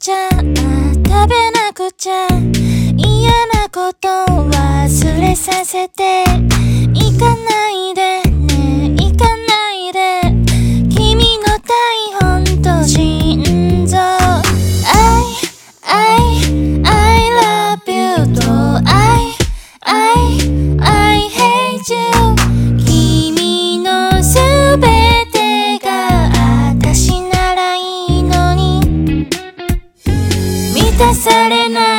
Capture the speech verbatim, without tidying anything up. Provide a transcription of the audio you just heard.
ちゃ食べなくちゃ嫌なこと忘れさせて行かないでね行かないで君の体本と心臓 I, I, I love you と I, I, I hate you 君のすべてが私ならいいのに満たされない